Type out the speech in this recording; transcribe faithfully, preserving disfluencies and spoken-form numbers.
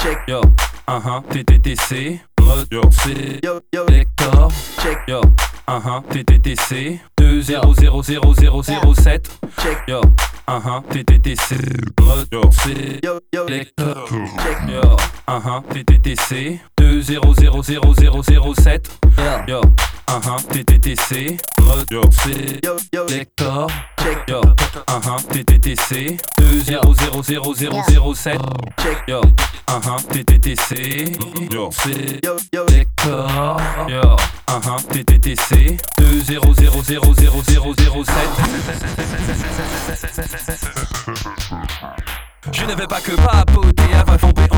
check. Yo, uh-huh, T T T C, mode Yo, C, yo, yo, lector, check. yo, uh-huh, T T T C, deux zéro zéro zéro zéro zéro sept, check. yo, uh-huh, T T T C, mode Yo, C, yo, yo, lecteur, check. yo, uh-huh, T T T C, deux zéro zéro zéro zéro zéro sept, yo, uh-huh, T T T C, mode Yo, C, yo, yo, lecteur, check. yo, uh-huh, T T T C, deux zéro zéro zéro zéro zéro sept, check. yo, uh-huh, T T T C, Yo, C, yo, yo, lecteur, yo, uh-huh, T T T C, deux zéro zéro zéro zéro zéro zéro sept. Je ne vais pas que papoter, à va fomper